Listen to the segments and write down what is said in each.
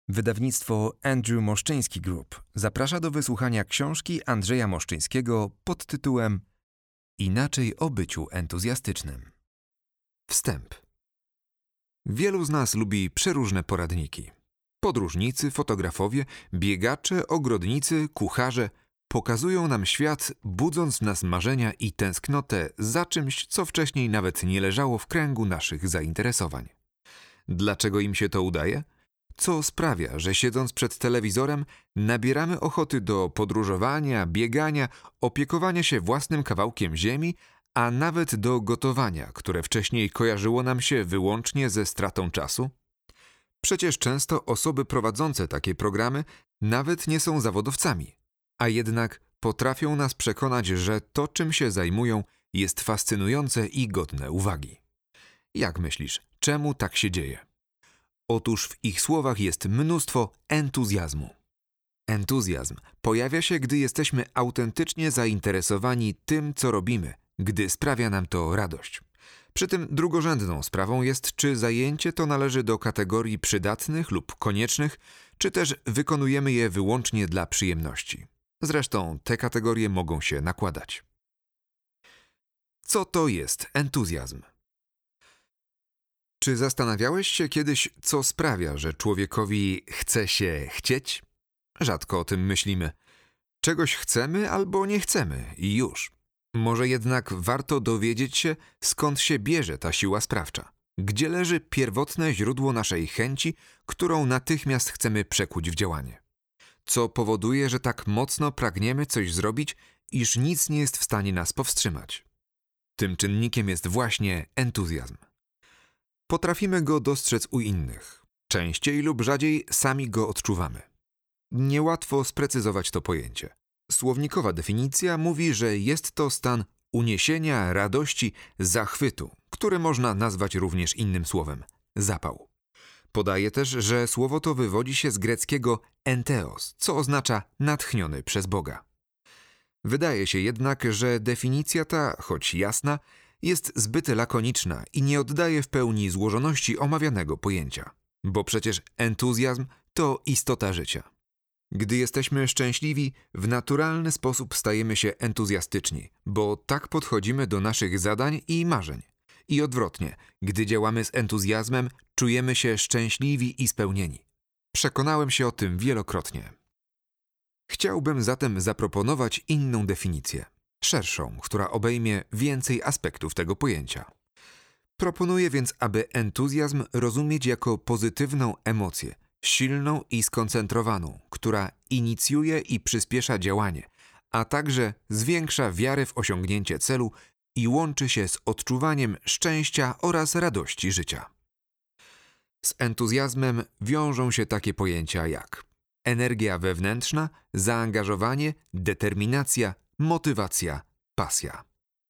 Wydawnictwo Andrew Moszczyński Group zaprasza do wysłuchania książki Andrzeja Moszczyńskiego pod tytułem Inaczej o byciu entuzjastycznym. Wstęp. Wielu z nas lubi przeróżne poradniki. Podróżnicy, fotografowie, biegacze, ogrodnicy, kucharze pokazują nam świat, budząc w nas marzenia i tęsknotę za czymś, co wcześniej nawet nie leżało w kręgu naszych zainteresowań. Dlaczego im się to udaje? Co sprawia, że siedząc przed telewizorem nabieramy ochoty do podróżowania, biegania, opiekowania się własnym kawałkiem ziemi, a nawet do gotowania, które wcześniej kojarzyło nam się wyłącznie ze stratą czasu? Przecież często osoby prowadzące takie programy nawet nie są zawodowcami, a jednak potrafią nas przekonać, że to, czym się zajmują, jest fascynujące i godne uwagi. Jak myślisz, czemu tak się dzieje? Otóż w ich słowach jest mnóstwo entuzjazmu. Entuzjazm pojawia się, gdy jesteśmy autentycznie zainteresowani tym, co robimy, gdy sprawia nam to radość. Przy tym drugorzędną sprawą jest, czy zajęcie to należy do kategorii przydatnych lub koniecznych, czy też wykonujemy je wyłącznie dla przyjemności. Zresztą te kategorie mogą się nakładać. Co to jest entuzjazm? Czy zastanawiałeś się kiedyś, co sprawia, że człowiekowi chce się chcieć? Rzadko o tym myślimy. Czegoś chcemy albo nie chcemy i już. Może jednak warto dowiedzieć się, skąd się bierze ta siła sprawcza. Gdzie leży pierwotne źródło naszej chęci, którą natychmiast chcemy przekuć w działanie? Co powoduje, że tak mocno pragniemy coś zrobić, iż nic nie jest w stanie nas powstrzymać? Tym czynnikiem jest właśnie entuzjazm. Potrafimy go dostrzec u innych. Częściej lub rzadziej sami go odczuwamy. Niełatwo sprecyzować to pojęcie. Słownikowa definicja mówi, że jest to stan uniesienia, radości, zachwytu, który można nazwać również innym słowem – zapał. Podaje też, że słowo to wywodzi się z greckiego enteos, co oznacza natchniony przez Boga. Wydaje się jednak, że definicja ta, choć jasna, jest zbyt lakoniczna i nie oddaje w pełni złożoności omawianego pojęcia. Bo przecież entuzjazm to istota życia. Gdy jesteśmy szczęśliwi, w naturalny sposób stajemy się entuzjastyczni, bo tak podchodzimy do naszych zadań i marzeń. I odwrotnie, gdy działamy z entuzjazmem, czujemy się szczęśliwi i spełnieni. Przekonałem się o tym wielokrotnie. Chciałbym zatem zaproponować inną definicję, szerszą, która obejmie więcej aspektów tego pojęcia. Proponuję więc, aby entuzjazm rozumieć jako pozytywną emocję, silną i skoncentrowaną, która inicjuje i przyspiesza działanie, a także zwiększa wiarę w osiągnięcie celu i łączy się z odczuwaniem szczęścia oraz radości życia. Z entuzjazmem wiążą się takie pojęcia jak energia wewnętrzna, zaangażowanie, determinacja, motywacja, pasja.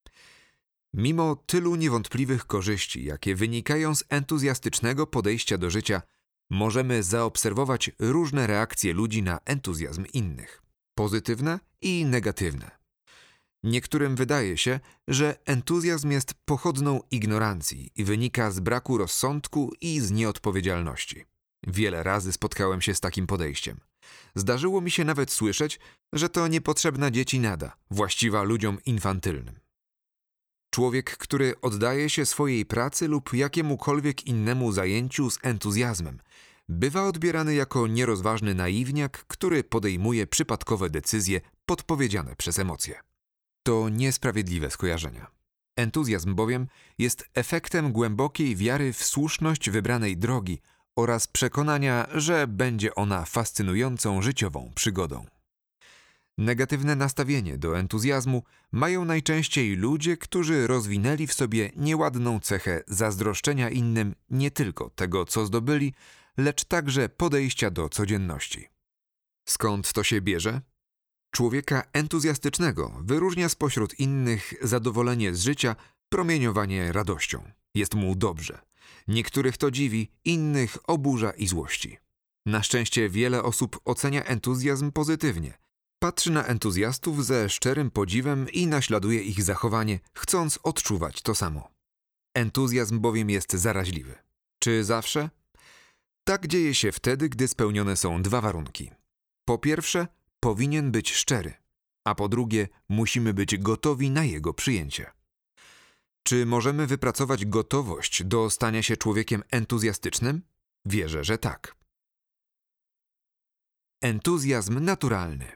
Mimo tylu niewątpliwych korzyści, jakie wynikają z entuzjastycznego podejścia do życia, możemy zaobserwować różne reakcje ludzi na entuzjazm innych, pozytywne i negatywne. Niektórym wydaje się, że entuzjazm jest pochodną ignorancji i wynika z braku rozsądku i z nieodpowiedzialności. Wiele razy spotkałem się z takim podejściem. Zdarzyło mi się nawet słyszeć, że to niepotrzebna dziecinada, właściwa ludziom infantylnym. Człowiek, który oddaje się swojej pracy lub jakiemukolwiek innemu zajęciu z entuzjazmem, bywa odbierany jako nierozważny naiwniak, który podejmuje przypadkowe decyzje podpowiedziane przez emocje. To niesprawiedliwe skojarzenia. Entuzjazm bowiem jest efektem głębokiej wiary w słuszność wybranej drogi oraz przekonania, że będzie ona fascynującą życiową przygodą. Negatywne nastawienie do entuzjazmu mają najczęściej ludzie, którzy rozwinęli w sobie nieładną cechę zazdroszczenia innym nie tylko tego, co zdobyli, lecz także podejścia do codzienności. Skąd to się bierze? Człowieka entuzjastycznego wyróżnia spośród innych zadowolenie z życia, promieniowanie radością. Jest mu dobrze. Niektórych to dziwi, innych oburza i złości. Na szczęście wiele osób ocenia entuzjazm pozytywnie. Patrzy na entuzjastów ze szczerym podziwem i naśladuje ich zachowanie, chcąc odczuwać to samo. Entuzjazm bowiem jest zaraźliwy. Czy zawsze? Tak dzieje się wtedy, gdy spełnione są dwa warunki. Po pierwsze, powinien być szczery, a po drugie, musimy być gotowi na jego przyjęcie. Czy możemy wypracować gotowość do stania się człowiekiem entuzjastycznym? Wierzę, że tak. Entuzjazm naturalny.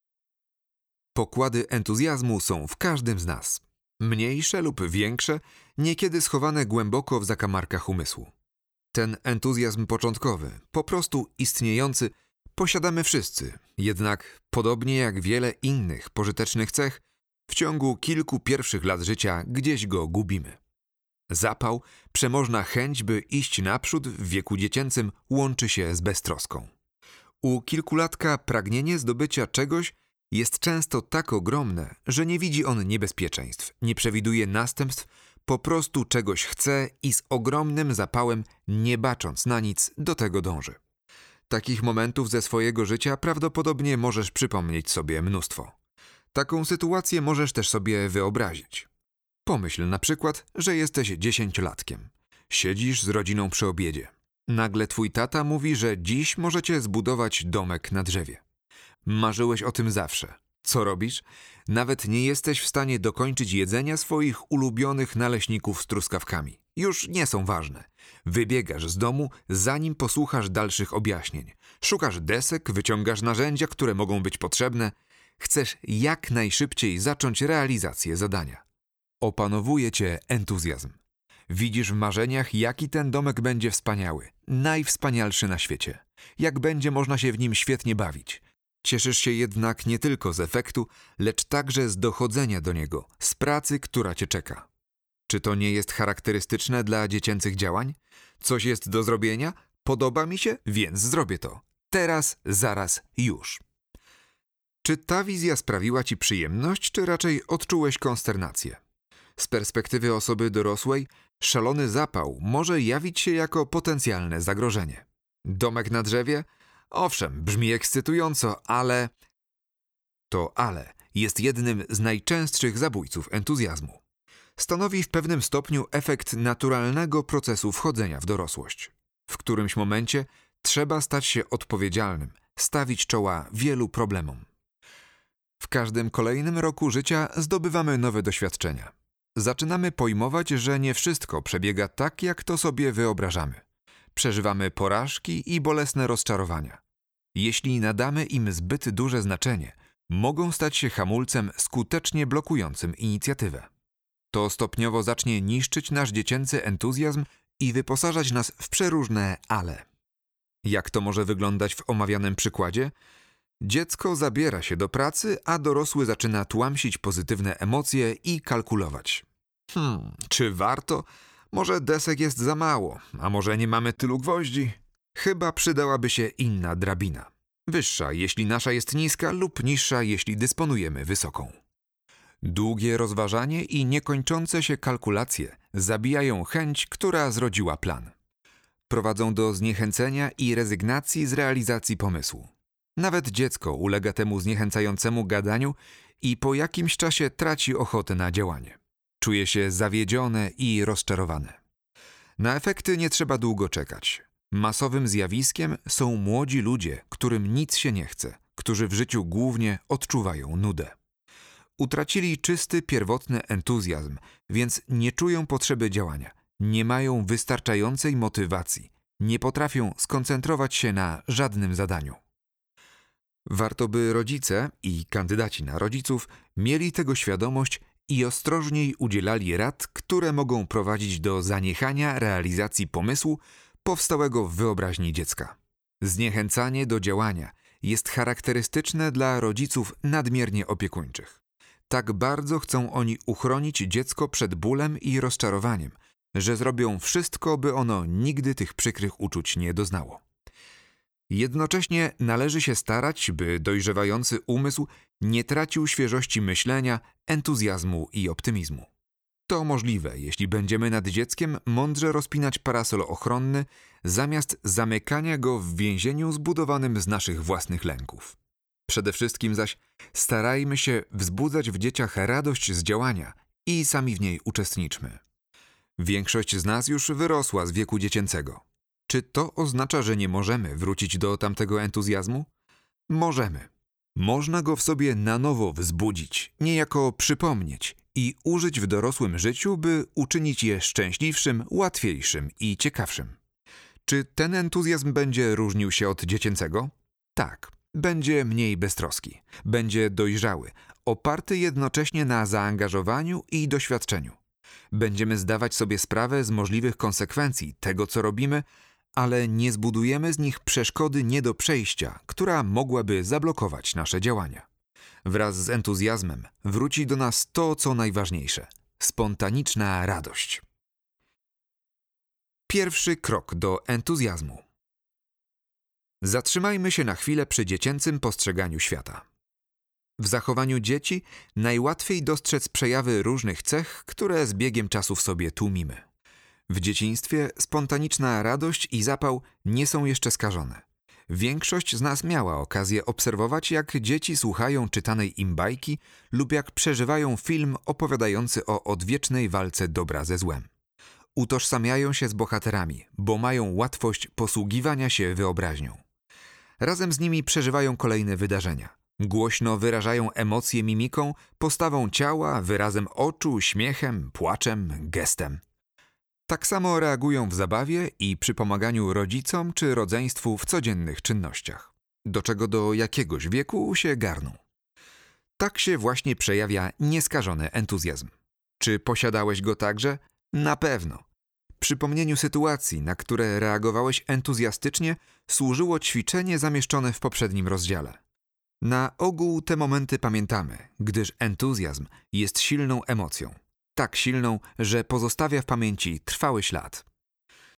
Pokłady entuzjazmu są w każdym z nas. Mniejsze lub większe, niekiedy schowane głęboko w zakamarkach umysłu. Ten entuzjazm początkowy, po prostu istniejący, posiadamy wszyscy, jednak podobnie jak wiele innych pożytecznych cech, w ciągu kilku pierwszych lat życia gdzieś go gubimy. Zapał, przemożna chęć, by iść naprzód w wieku dziecięcym łączy się z beztroską. U kilkulatka pragnienie zdobycia czegoś jest często tak ogromne, że nie widzi on niebezpieczeństw, nie przewiduje następstw, po prostu czegoś chce i z ogromnym zapałem, nie bacząc na nic, do tego dąży. Takich momentów ze swojego życia prawdopodobnie możesz przypomnieć sobie mnóstwo. Taką sytuację możesz też sobie wyobrazić. Pomyśl na przykład, że jesteś 10-latkiem. Siedzisz z rodziną przy obiedzie. Nagle twój tata mówi, że dziś możecie zbudować domek na drzewie. Marzyłeś o tym zawsze. Co robisz? Nawet nie jesteś w stanie dokończyć jedzenia swoich ulubionych naleśników z truskawkami. Już nie są ważne. Wybiegasz z domu, zanim posłuchasz dalszych objaśnień. Szukasz desek, wyciągasz narzędzia, które mogą być potrzebne. Chcesz jak najszybciej zacząć realizację zadania. Opanowuje cię entuzjazm. Widzisz w marzeniach, jaki ten domek będzie wspaniały, najwspanialszy na świecie. Jak będzie można się w nim świetnie bawić. Cieszysz się jednak nie tylko z efektu, lecz także z dochodzenia do niego, z pracy, która cię czeka. Czy to nie jest charakterystyczne dla dziecięcych działań? Coś jest do zrobienia? Podoba mi się, więc zrobię to. Teraz, zaraz, już. Czy ta wizja sprawiła ci przyjemność, czy raczej odczułeś konsternację? Z perspektywy osoby dorosłej, szalony zapał może jawić się jako potencjalne zagrożenie. Domek na drzewie? Owszem, brzmi ekscytująco, ale... To ale jest jednym z najczęstszych zabójców entuzjazmu. Stanowi w pewnym stopniu efekt naturalnego procesu wchodzenia w dorosłość. W którymś momencie trzeba stać się odpowiedzialnym, stawić czoła wielu problemom. W każdym kolejnym roku życia zdobywamy nowe doświadczenia. Zaczynamy pojmować, że nie wszystko przebiega tak, jak to sobie wyobrażamy. Przeżywamy porażki i bolesne rozczarowania. Jeśli nadamy im zbyt duże znaczenie, mogą stać się hamulcem skutecznie blokującym inicjatywę. To stopniowo zacznie niszczyć nasz dziecięcy entuzjazm i wyposażać nas w przeróżne ale. Jak to może wyglądać w omawianym przykładzie? Dziecko zabiera się do pracy, a dorosły zaczyna tłamsić pozytywne emocje i kalkulować. Czy warto? Może desek jest za mało, a może nie mamy tylu gwoździ? Chyba przydałaby się inna drabina. Wyższa, jeśli nasza jest niska, lub niższa, jeśli dysponujemy wysoką. Długie rozważanie i niekończące się kalkulacje zabijają chęć, która zrodziła plan. Prowadzą do zniechęcenia i rezygnacji z realizacji pomysłu. Nawet dziecko ulega temu zniechęcającemu gadaniu i po jakimś czasie traci ochotę na działanie. Czuje się zawiedzione i rozczarowane. Na efekty nie trzeba długo czekać. Masowym zjawiskiem są młodzi ludzie, którym nic się nie chce, którzy w życiu głównie odczuwają nudę. Utracili czysty, pierwotny entuzjazm, więc nie czują potrzeby działania, nie mają wystarczającej motywacji, nie potrafią skoncentrować się na żadnym zadaniu. Warto by rodzice i kandydaci na rodziców mieli tego świadomość i ostrożniej udzielali rad, które mogą prowadzić do zaniechania realizacji pomysłu powstałego w wyobraźni dziecka. Zniechęcanie do działania jest charakterystyczne dla rodziców nadmiernie opiekuńczych. Tak bardzo chcą oni uchronić dziecko przed bólem i rozczarowaniem, że zrobią wszystko, by ono nigdy tych przykrych uczuć nie doznało. Jednocześnie należy się starać, by dojrzewający umysł nie tracił świeżości myślenia, entuzjazmu i optymizmu. To możliwe, jeśli będziemy nad dzieckiem mądrze rozpinać parasol ochronny, zamiast zamykania go w więzieniu zbudowanym z naszych własnych lęków. Przede wszystkim zaś starajmy się wzbudzać w dzieciach radość z działania i sami w niej uczestniczmy. Większość z nas już wyrosła z wieku dziecięcego. Czy to oznacza, że nie możemy wrócić do tamtego entuzjazmu? Możemy. Można go w sobie na nowo wzbudzić, niejako przypomnieć i użyć w dorosłym życiu, by uczynić je szczęśliwszym, łatwiejszym i ciekawszym. Czy ten entuzjazm będzie różnił się od dziecięcego? Tak. Będzie mniej beztroski, będzie dojrzały, oparty jednocześnie na zaangażowaniu i doświadczeniu. Będziemy zdawać sobie sprawę z możliwych konsekwencji tego, co robimy, ale nie zbudujemy z nich przeszkody nie do przejścia, która mogłaby zablokować nasze działania. Wraz z entuzjazmem wróci do nas to, co najważniejsze – spontaniczna radość. Pierwszy krok do entuzjazmu. Zatrzymajmy się na chwilę przy dziecięcym postrzeganiu świata. W zachowaniu dzieci najłatwiej dostrzec przejawy różnych cech, które z biegiem czasu w sobie tłumimy. W dzieciństwie spontaniczna radość i zapał nie są jeszcze skażone. Większość z nas miała okazję obserwować, jak dzieci słuchają czytanej im bajki lub jak przeżywają film opowiadający o odwiecznej walce dobra ze złem. Utożsamiają się z bohaterami, bo mają łatwość posługiwania się wyobraźnią. Razem z nimi przeżywają kolejne wydarzenia. Głośno wyrażają emocje mimiką, postawą ciała, wyrazem oczu, śmiechem, płaczem, gestem. Tak samo reagują w zabawie i przy pomaganiu rodzicom czy rodzeństwu w codziennych czynnościach, do czego do jakiegoś wieku się garną. Tak się właśnie przejawia nieskażony entuzjazm. Czy posiadałeś go także? Na pewno. Przypomnieniu sytuacji, na które reagowałeś entuzjastycznie, służyło ćwiczenie zamieszczone w poprzednim rozdziale. Na ogół te momenty pamiętamy, gdyż entuzjazm jest silną emocją. Tak silną, że pozostawia w pamięci trwały ślad.